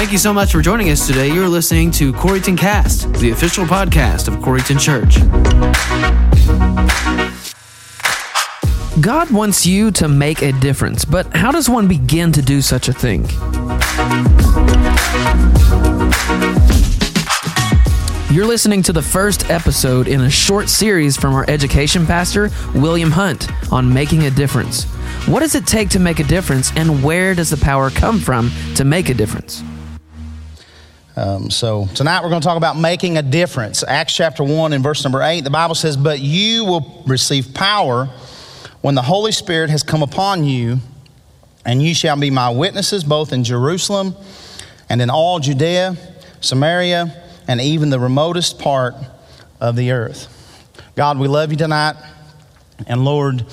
Thank you so much for joining us today. You're listening to Coreyton Cast, the official podcast of Coreyton Church. God wants you to make a difference, but how does one begin to do such a thing? You're listening to the first episode in a short series from our education pastor, William Hunt, on making a difference. What does it take to make a difference, and where does the power come from to make a difference? So tonight we're going to talk about making a difference. Acts chapter 1 and verse number 8, the Bible says, "But you will receive power when the Holy Spirit has come upon you, and you shall be my witnesses both in Jerusalem and in all Judea, Samaria, and even the remotest part of the earth." God, we love you tonight. And Lord,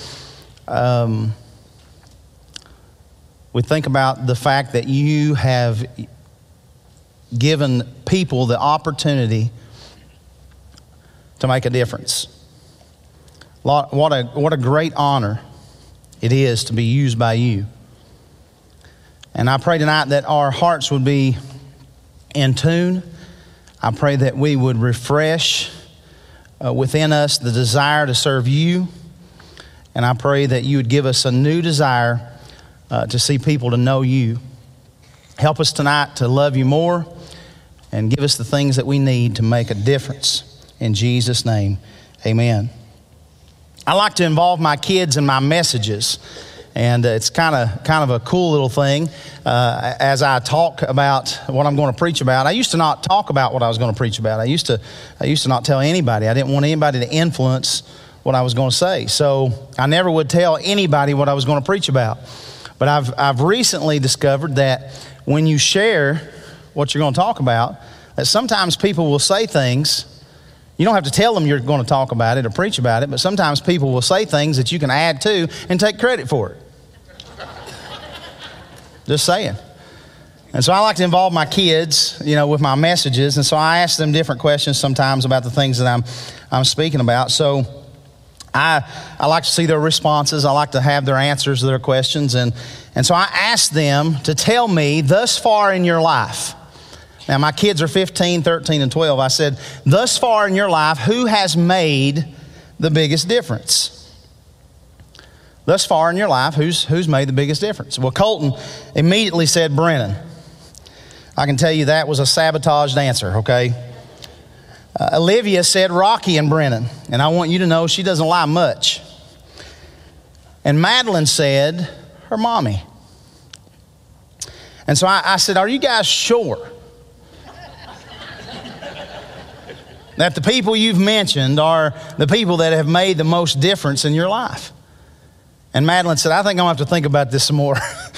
we think about the fact that you have given people the opportunity to make a difference. What a great honor it is to be used by you. And I pray tonight that our hearts would be in tune. I pray that we would refresh within us the desire to serve you. And I pray that you would give us a new desire to see people to know you. Help us tonight to love you more and give us the things that we need to make a difference. In Jesus' name, amen. I like to involve my kids in my messages, and it's kind of a cool little thing as I talk about what I'm going to preach about. I used to not talk about what I was going to preach about. I used to not tell anybody. I didn't want anybody to influence what I was going to say, so I never would tell anybody what I was going to preach about. But I've recently discovered that when you share what you're going to talk about, that sometimes people will say things. You don't have to tell them you're going to talk about it or preach about it, but sometimes people will say things that you can add to and take credit for it. Just saying. And so I like to involve my kids, with my messages, and so I ask them different questions sometimes about the things that I'm speaking about. So I like to see their responses. I like to have their answers to their questions, and so I ask them to tell me thus far in your life. Now, my kids are 15, 13, and 12. I said, thus far in your life, who has made the biggest difference? Thus far in your life, who's made the biggest difference? Well, Colton immediately said Brennan. I can tell you that was a sabotaged answer, okay? Olivia said Rocky and Brennan, and I want you to know she doesn't lie much. And Madeline said her mommy. And so I said, are you guys sure that the people you've mentioned are the people that have made the most difference in your life? And Madeline said, I think I'm going to have to think about this some more.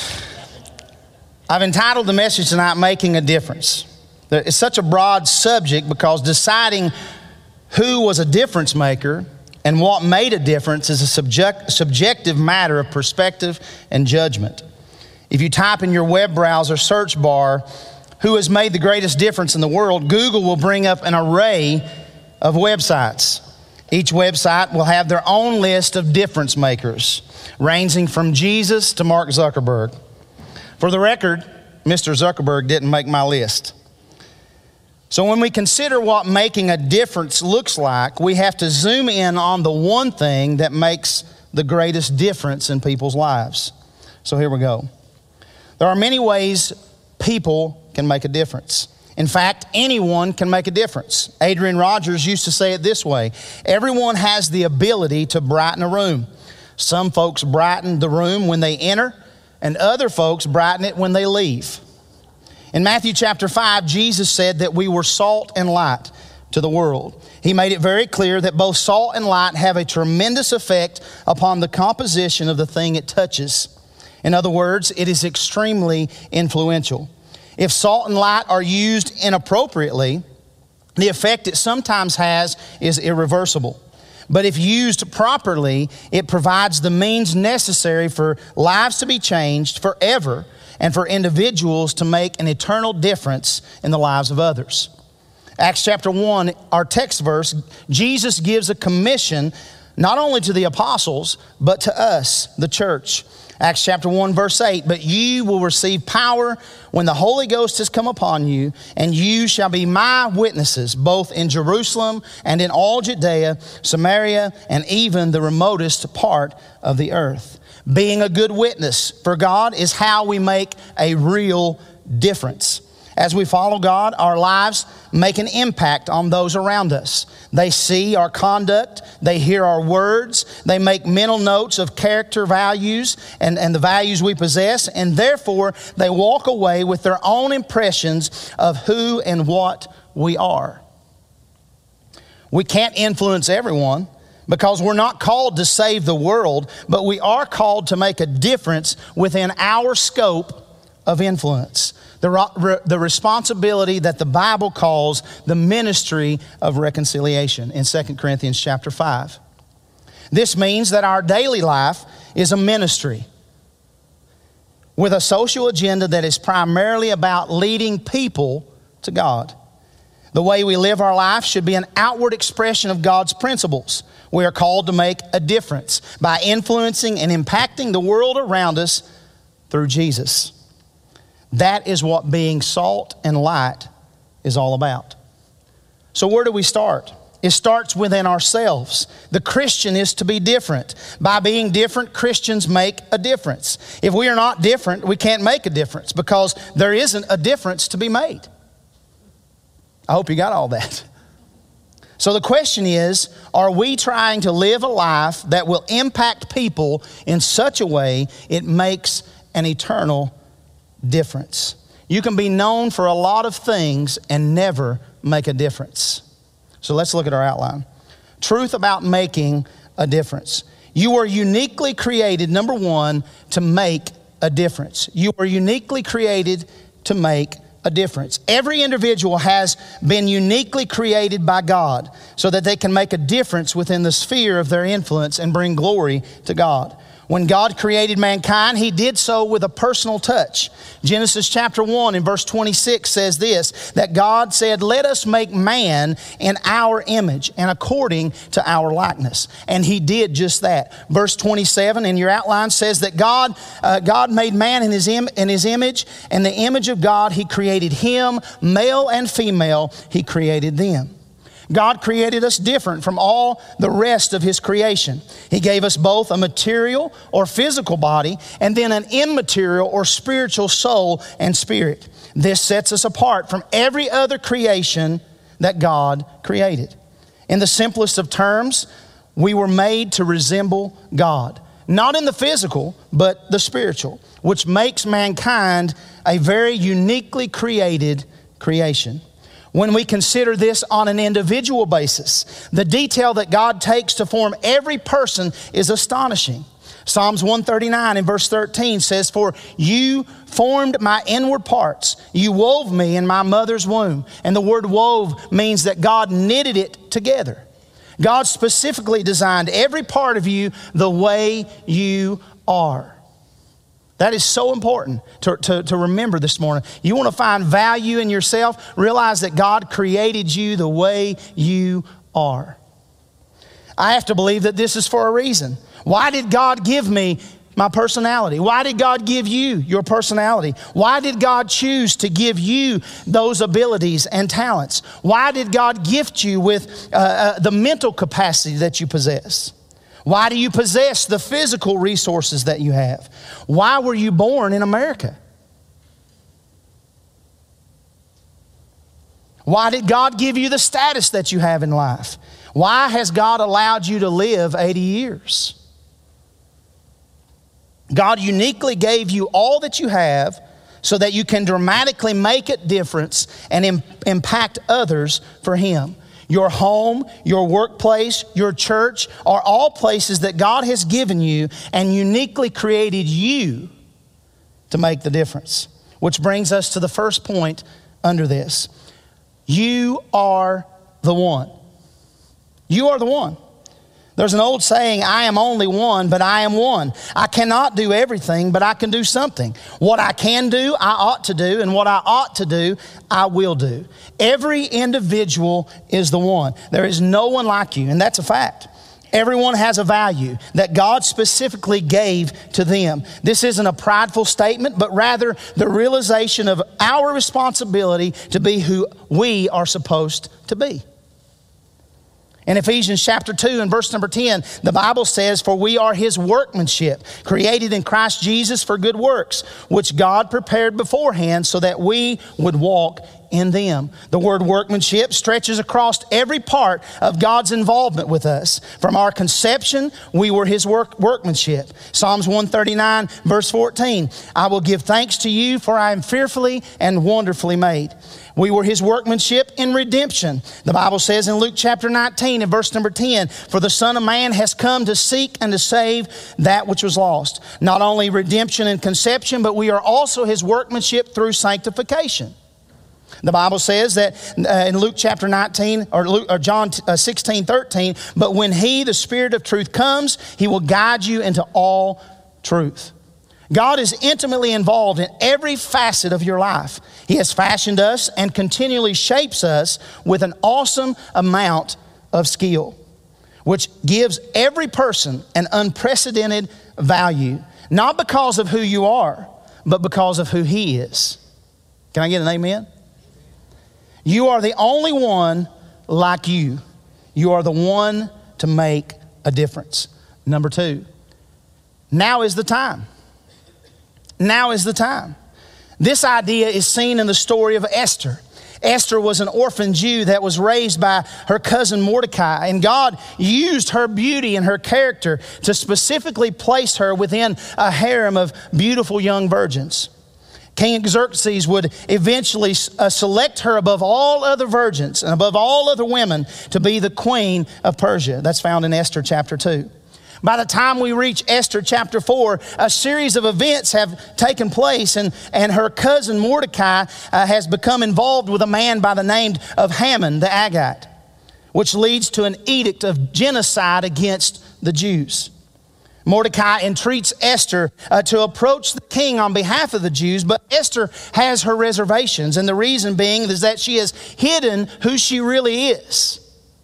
I've entitled the message tonight, Making a Difference. It's such a broad subject because deciding who was a difference maker and what made a difference is a subjective matter of perspective and judgment. If you type in your web browser search bar, who has made the greatest difference in the world, Google will bring up an array of websites. Each website will have their own list of difference makers, ranging from Jesus to Mark Zuckerberg. For the record, Mr. Zuckerberg didn't make my list. So when we consider what making a difference looks like, we have to zoom in on the one thing that makes the greatest difference in people's lives. So here we go. There are many ways people can make a difference. In fact, anyone can make a difference. Adrian Rogers used to say it this way: everyone has the ability to brighten a room. Some folks brighten the room when they enter, and other folks brighten it when they leave. In Matthew chapter 5, Jesus said that we were salt and light to the world. He made it very clear that both salt and light have a tremendous effect upon the composition of the thing it touches. In other words, it is extremely influential. If salt and light are used inappropriately, the effect it sometimes has is irreversible. But if used properly, it provides the means necessary for lives to be changed forever and for individuals to make an eternal difference in the lives of others. Acts chapter 1, our text verse, Jesus gives a commission not only to the apostles, but to us, the church. Acts chapter 1, verse 8, but you will receive power when the Holy Ghost has come upon you, and you shall be my witnesses, both in Jerusalem and in all Judea, Samaria, and even the remotest part of the earth. Being a good witness for God is how we make a real difference. As we follow God, our lives make an impact on those around us. They see our conduct, they hear our words, they make mental notes of character values and the values we possess, and therefore they walk away with their own impressions of who and what we are. We can't influence everyone because we're not called to save the world, but we are called to make a difference within our scope of influence. The responsibility that the Bible calls the ministry of reconciliation in 2 Corinthians chapter 5. This means that our daily life is a ministry with a social agenda that is primarily about leading people to God. The way we live our life should be an outward expression of God's principles. We are called to make a difference by influencing and impacting the world around us through Jesus. That is what being salt and light is all about. So where do we start? It starts within ourselves. The Christian is to be different. By being different, Christians make a difference. If we are not different, we can't make a difference because there isn't a difference to be made. I hope you got all that. So the question is, are we trying to live a life that will impact people in such a way it makes an eternal difference? You can be known for a lot of things and never make a difference. So let's look at our outline. Truth about making a difference. You are uniquely created, number one, to make a difference. You are uniquely created to make a difference. Every individual has been uniquely created by God so that they can make a difference within the sphere of their influence and bring glory to God. When God created mankind, He did so with a personal touch. Genesis chapter 1 and verse 26 says this, that God said, let us make man in our image and according to our likeness. And He did just that. Verse 27 in your outline says that God made man in His image, and the image of God He created him, male and female, He created them. God created us different from all the rest of His creation. He gave us both a material or physical body and then an immaterial or spiritual soul and spirit. This sets us apart from every other creation that God created. In the simplest of terms, we were made to resemble God. Not in the physical, but the spiritual, which makes mankind a very uniquely created creation. When we consider this on an individual basis, the detail that God takes to form every person is astonishing. Psalms 139 and verse 13 says, for you formed my inward parts. You wove me in my mother's womb. And the word wove means that God knitted it together. God specifically designed every part of you the way you are. That is so important to remember this morning. You want to find value in yourself, realize that God created you the way you are. I have to believe that this is for a reason. Why did God give me my personality? Why did God give you your personality? Why did God choose to give you those abilities and talents? Why did God gift you with the mental capacity that you possess? Why do you possess the physical resources that you have? Why were you born in America? Why did God give you the status that you have in life? Why has God allowed you to live 80 years? God uniquely gave you all that you have so that you can dramatically make a difference and impact others for Him. Your home, your workplace, your church are all places that God has given you and uniquely created you to make the difference. Which brings us to the first point under this. You are the one. You are the one. There's an old saying, I am only one, but I am one. I cannot do everything, but I can do something. What I can do, I ought to do, and what I ought to do, I will do. Every individual is the one. There is no one like you, and that's a fact. Everyone has a value that God specifically gave to them. This isn't a prideful statement, but rather the realization of our responsibility to be who we are supposed to be. In Ephesians chapter 2 and verse number 10, the Bible says, "For we are His workmanship, created in Christ Jesus for good works, which God prepared beforehand so that we would walk in them." The word workmanship stretches across every part of God's involvement with us. From our conception, we were His workmanship. Psalms 139 verse 14, "I will give thanks to you, for I am fearfully and wonderfully made." We were His workmanship in redemption. The Bible says in Luke chapter 19 and verse number 10, "For the Son of Man has come to seek and to save that which was lost." Not only redemption and conception, but we are also His workmanship through sanctification. The Bible says that in Luke chapter 19 or John 16:13, "But when He, the Spirit of truth, comes, He will guide you into all truth." God is intimately involved in every facet of your life. He has fashioned us and continually shapes us with an awesome amount of skill, which gives every person an unprecedented value, not because of who you are, but because of who He is. Can I get an amen? You are the only one like you. You are the one to make a difference. Number 2, now is the time. Now is the time. This idea is seen in the story of Esther. Esther was an orphan Jew that was raised by her cousin Mordecai, and God used her beauty and her character to specifically place her within a harem of beautiful young virgins. King Xerxes would eventually select her above all other virgins and above all other women to be the queen of Persia. That's found in Esther chapter 2. By the time we reach Esther chapter 4, a series of events have taken place, and her cousin Mordecai has become involved with a man by the name of Haman the Agagite, which leads to an edict of genocide against the Jews. Mordecai entreats Esther to approach the king on behalf of the Jews, but Esther has her reservations, and the reason being is that she has hidden who she really is.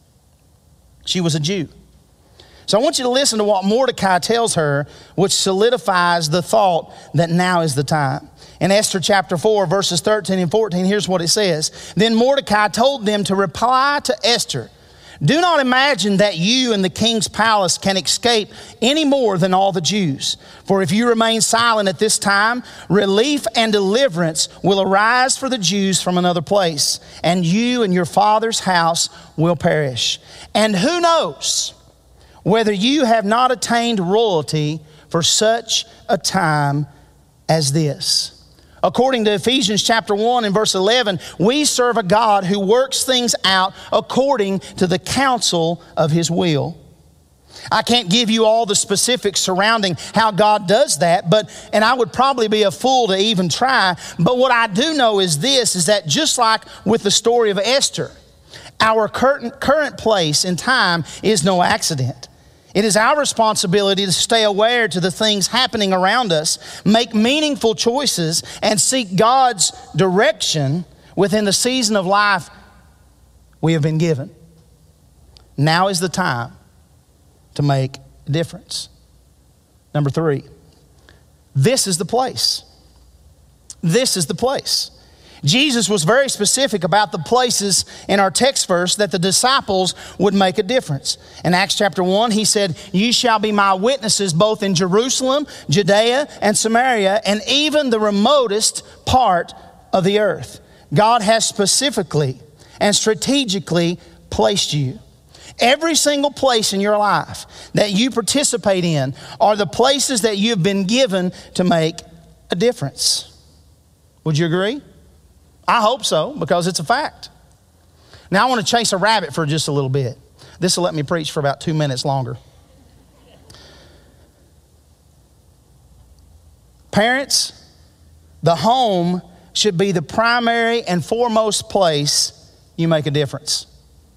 She was a Jew. So I want you to listen to what Mordecai tells her, which solidifies the thought that now is the time. In Esther chapter 4, verses 13 and 14, here's what it says. "Then Mordecai told them to reply to Esther, 'Do not imagine that you in the king's palace can escape any more than all the Jews. For if you remain silent at this time, relief and deliverance will arise for the Jews from another place, and you and your father's house will perish. And who knows whether you have not attained royalty for such a time as this.'" According to Ephesians chapter 1 and verse 11, we serve a God who works things out according to the counsel of His will. I can't give you all the specifics surrounding how God does that, and I would probably be a fool to even try. But what I do know is this, is that just like with the story of Esther, our current place in time is no accident. It is our responsibility to stay aware to the things happening around us, make meaningful choices, and seek God's direction within the season of life we have been given. Now is the time to make a difference. Number 3, this is the place. This is the place. Jesus was very specific about the places in our text verse that the disciples would make a difference. In Acts chapter 1, He said, "You shall be my witnesses both in Jerusalem, Judea, and Samaria, and even the remotest part of the earth." God has specifically and strategically placed you. Every single place in your life that you participate in are the places that you've been given to make a difference. Would you agree? I hope so, because it's a fact. Now I want to chase a rabbit for just a little bit. This will let me preach for about 2 minutes longer. Parents, the home should be the primary and foremost place you make a difference.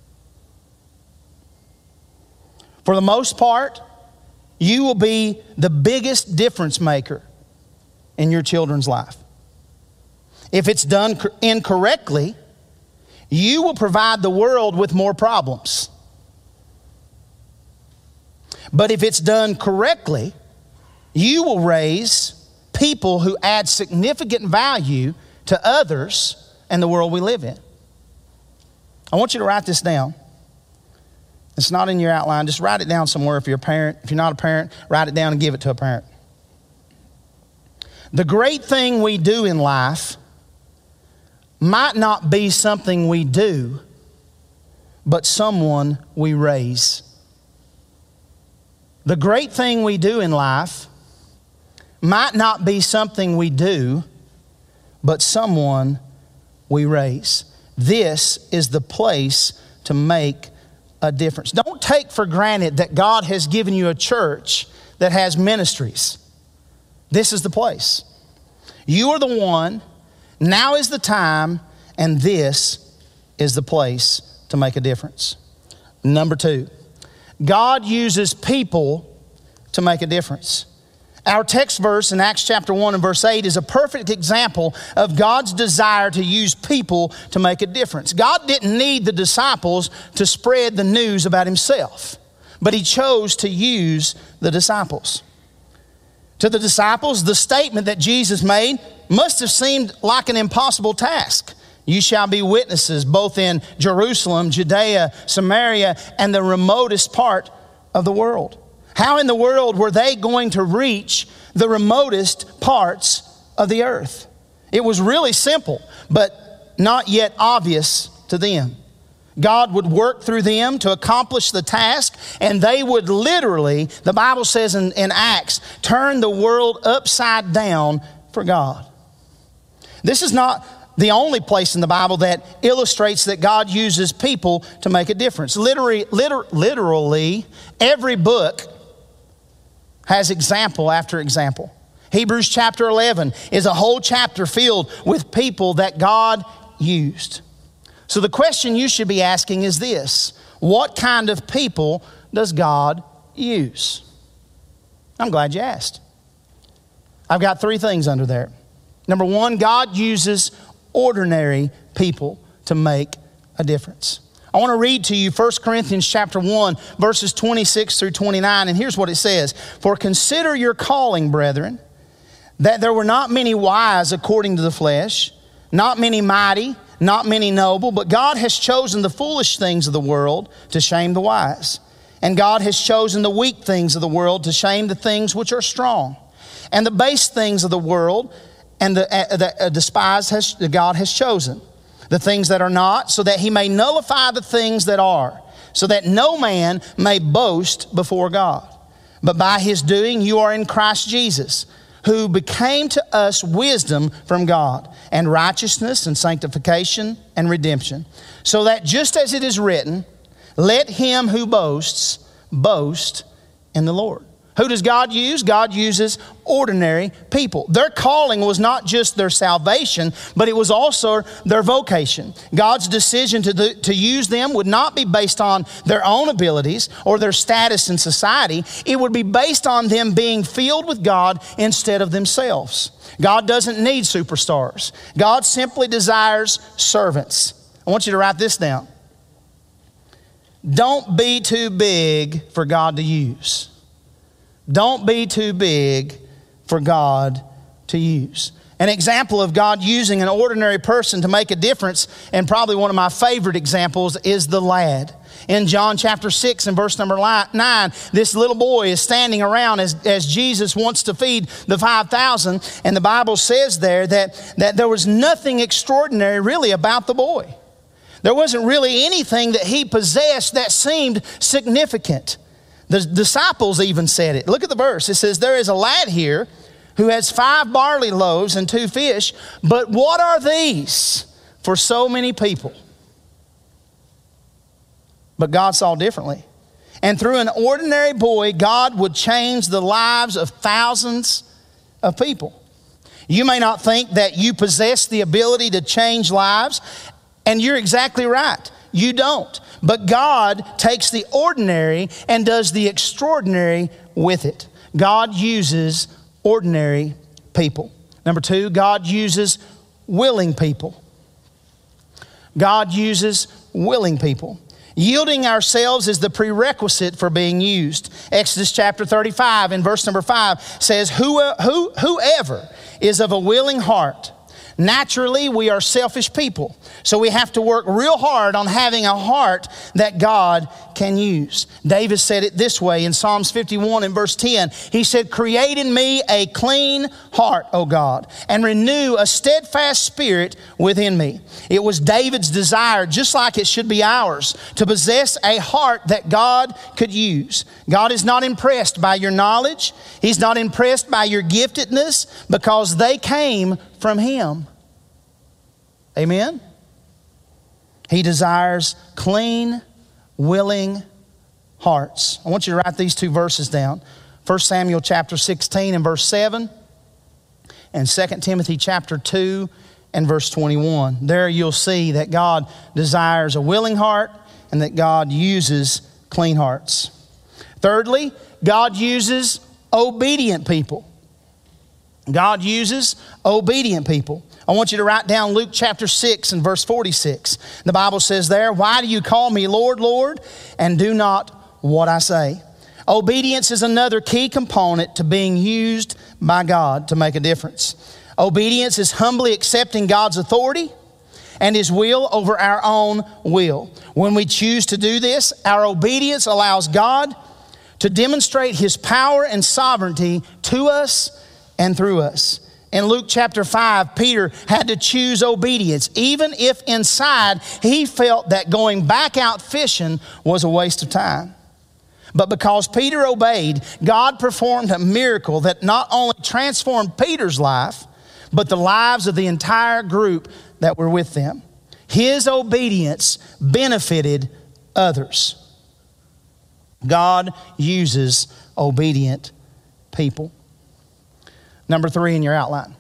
For the most part, you will be the biggest difference maker in your children's life. If it's done incorrectly, you will provide the world with more problems. But if it's done correctly, you will raise people who add significant value to others and the world we live in. I want you to write this down. It's not in your outline. Just write it down somewhere if you're a parent. If you're not a parent, write it down and give it to a parent. The great thing we do in life might not be something we do, but someone we raise. The great thing we do in life might not be something we do, but someone we raise. This is the place to make a difference. Don't take for granted that God has given you a church that has ministries. This is the place. You are the one. Now is the time, and this is the place to make a difference. Number 2, God uses people to make a difference. Our text verse in Acts chapter 1 and verse 8 is a perfect example of God's desire to use people to make a difference. God didn't need the disciples to spread the news about himself, but he chose to use the disciples. To the disciples, the statement that Jesus made must have seemed like an impossible task. You shall be witnesses both in Jerusalem, Judea, Samaria, and the remotest part of the world. How in the world were they going to reach the remotest parts of the earth? It was really simple, but not yet obvious to them. God would work through them to accomplish the task, and they would literally, the Bible says in Acts, turn the world upside down for God. This is not the only place in the Bible that illustrates that God uses people to make a difference. Literally, every book has example after example. Hebrews chapter 11 is a whole chapter filled with people that God used. So the question you should be asking is this: what kind of people does God use? I'm glad you asked. I've got 3 things under there. Number 1, God uses ordinary people to make a difference. I want to read to you 1 Corinthians chapter 1, verses 26 through 29, and here's what it says. For consider your calling, brethren, that there were not many wise according to the flesh, not many mighty, not many noble, but God has chosen the foolish things of the world to shame the wise. And God has chosen the weak things of the world to shame the things which are strong. And the base things of the world and the despised God has chosen. The things that are not, so that he may nullify the things that are, so that no man may boast before God. But by his doing you are in Christ Jesus, who became to us wisdom from God, and righteousness and sanctification and redemption. So that just as it is written, let him who boasts, boast in the Lord. Who does God use? God uses ordinary people. Their calling was not just their salvation, but it was also their vocation. God's decision to use them would not be based on their own abilities or their status in society. It would be based on them being filled with God instead of themselves. God doesn't need superstars. God simply desires servants. I want you to write this down. Don't be too big for God to use. Don't be too big for God to use. An example of God using an ordinary person to make a difference, and probably one of my favorite examples, is the lad. In John chapter 6 and verse number 9, this little boy is standing around as Jesus wants to feed the 5,000, and the Bible says there that there was nothing extraordinary really about the boy. There wasn't really anything that he possessed that seemed significant. The disciples even said it. Look at the verse. It says, there is a lad here who has 5 barley loaves and 2 fish, but what are these for so many people? But God saw differently. And through an ordinary boy, God would change the lives of thousands of people. You may not think that you possess the ability to change lives, and you're exactly right. You don't. But God takes the ordinary and does the extraordinary with it. God uses ordinary people. Number 2, God uses willing people. God uses willing people. Yielding ourselves is the prerequisite for being used. Exodus chapter 35 and verse number 5 says, whoever is of a willing heart. Naturally, we are selfish people, so we have to work real hard on having a heart that God can use. David said it this way in Psalms 51 and verse 10. He said, create in me a clean heart, O God, and renew a steadfast spirit within me. It was David's desire, just like it should be ours, to possess a heart that God could use. God is not impressed by your knowledge. He's not impressed by your giftedness, because they came from Him. Amen? He desires clean, willing hearts. I want you to write these two verses down. 1 Samuel chapter 16 and verse 7 and 2 Timothy chapter 2 and verse 21. There you'll see that God desires a willing heart and that God uses clean hearts. Thirdly, God uses obedient people. God uses obedient people. I want you to write down Luke chapter 6 and verse 46. The Bible says there, why do you call me Lord, Lord, and do not what I say? Obedience is another key component to being used by God to make a difference. Obedience is humbly accepting God's authority and His will over our own will. When we choose to do this, our obedience allows God to demonstrate His power and sovereignty to us and through us. In Luke chapter 5, Peter had to choose obedience, even if inside he felt that going back out fishing was a waste of time. But because Peter obeyed, God performed a miracle that not only transformed Peter's life, but the lives of the entire group that were with them. His obedience benefited others. God uses obedient people. Number 3 in your outline.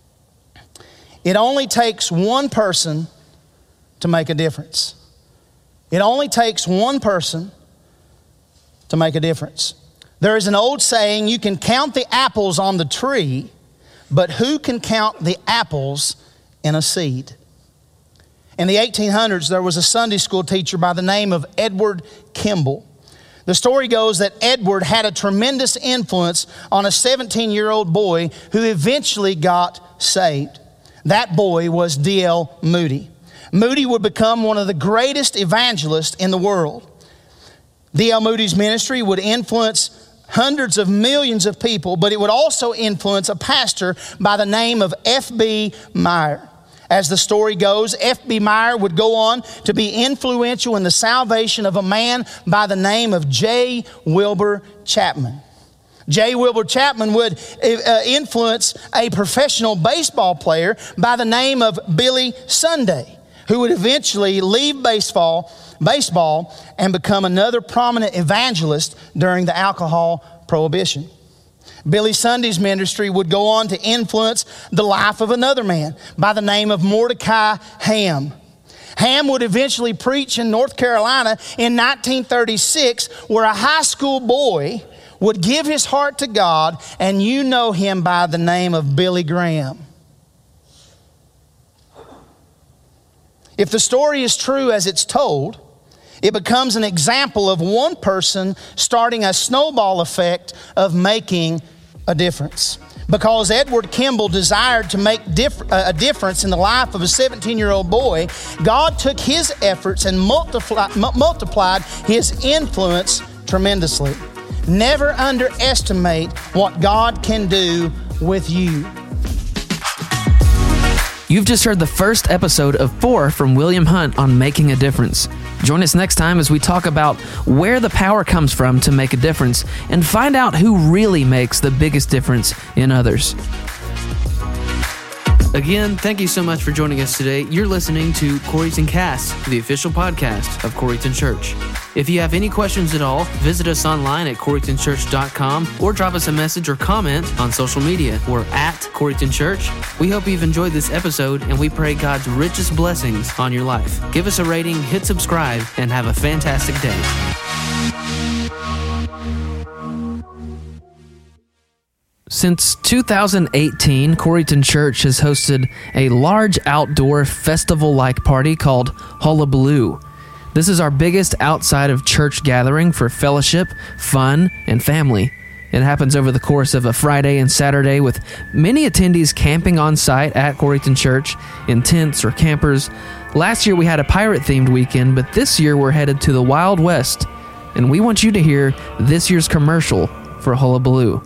It only takes one person to make a difference. It only takes one person to make a difference. There is an old saying, you can count the apples on the tree, but who can count the apples in a seed? In the 1800s, there was a Sunday school teacher by the name of Edward Kimball. The story goes that Edward had a tremendous influence on a 17-year-old boy who eventually got saved. That boy was D.L. Moody. Moody would become one of the greatest evangelists in the world. D.L. Moody's ministry would influence hundreds of millions of people, but it would also influence a pastor by the name of F.B. Meyer. As the story goes, F.B. Meyer would go on to be influential in the salvation of a man by the name of J. Wilbur Chapman. J. Wilbur Chapman would influence a professional baseball player by the name of Billy Sunday, who would eventually leave baseball and become another prominent evangelist during the alcohol prohibition. Billy Sunday's ministry would go on to influence the life of another man by the name of Mordecai Ham. Ham would eventually preach in North Carolina in 1936, where a high school boy would give his heart to God, and you know him by the name of Billy Graham. If the story is true as it's told, it becomes an example of one person starting a snowball effect of making a difference. Because Edward Kimball desired to make a difference in the life of a 17-year-old boy, God took his efforts and multiplied his influence tremendously. Never underestimate what God can do with you. You've just heard the first episode of 4 from William Hunt on making a difference. Join us next time as we talk about where the power comes from to make a difference and find out who really makes the biggest difference in others. Again, thank you so much for joining us today. You're listening to Coreyton Cast, the official podcast of Coreyton Church. If you have any questions at all, visit us online at CoreytonChurch.com or drop us a message or comment on social media. We're at Coreyton Church. We hope you've enjoyed this episode, and we pray God's richest blessings on your life. Give us a rating, hit subscribe, and have a fantastic day. Since 2018, Coreyton Church has hosted a large outdoor festival-like party called Hullabaloo. This is our biggest outside of church gathering for fellowship, fun, and family. It happens over the course of a Friday and Saturday with many attendees camping on site at Coreyton Church in tents or campers. Last year we had a pirate-themed weekend, but this year we're headed to the Wild West, and we want you to hear this year's commercial for Hullabaloo.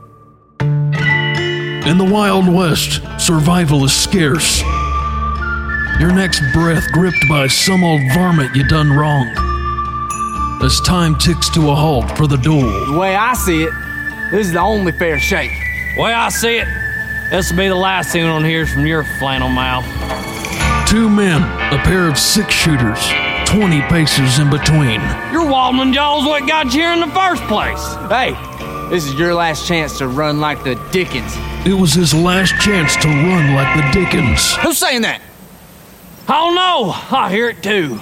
In the Wild West, survival is scarce. Your next breath gripped by some old varmint you done wrong. As time ticks to a halt for the duel. The way I see it, this is the only fair shake. The way I see it, this will be the last thing on here from your flannel mouth. 2 men, a pair of 6-shooters, 20 paces in between. Your Waldman Jaw's what got you here in the first place. Hey, this is your last chance to run like the Dickens. It was his last chance to run like the Dickens. Who's saying that? I don't know. I hear it too.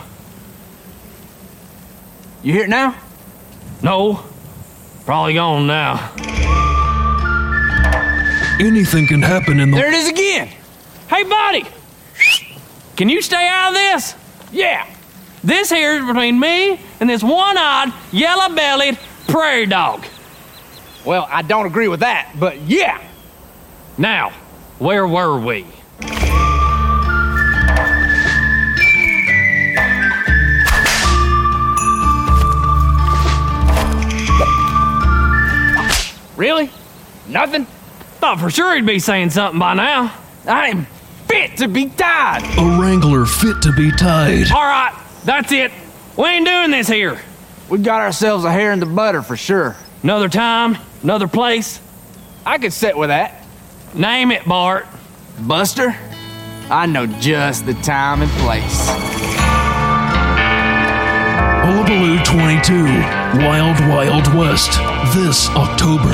You hear it now? No. Probably gone now. Anything can happen in the... There it is again. Hey, buddy. Can you stay out of this? Yeah. This here is between me and this one-eyed, yellow-bellied prairie dog. Well, I don't agree with that, but yeah. Now, where were we? Really? Nothing? Thought for sure he'd be saying something by now. I am fit to be tied. A wrangler fit to be tied. All right, that's it. We ain't doing this here. We got ourselves a hair in the butter for sure. Another time, another place. I could sit with that. Name it, Bart. Buster, I know just the time and place. Hullabaloo 22, Wild Wild West, this October.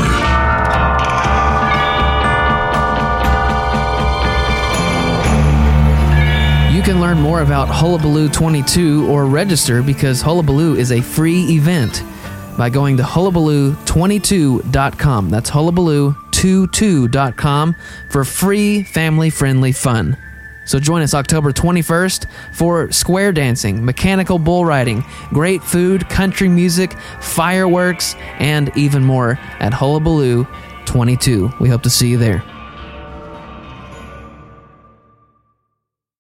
You can learn more about Hullabaloo 22 or register because Hullabaloo is a free event by going to hullabaloo22.com. That's hullabaloo22.com for free family-friendly fun. So join us October 21st for square dancing, mechanical bull riding, great food, country music, fireworks, and even more at Hullabaloo 22. We hope to see you there.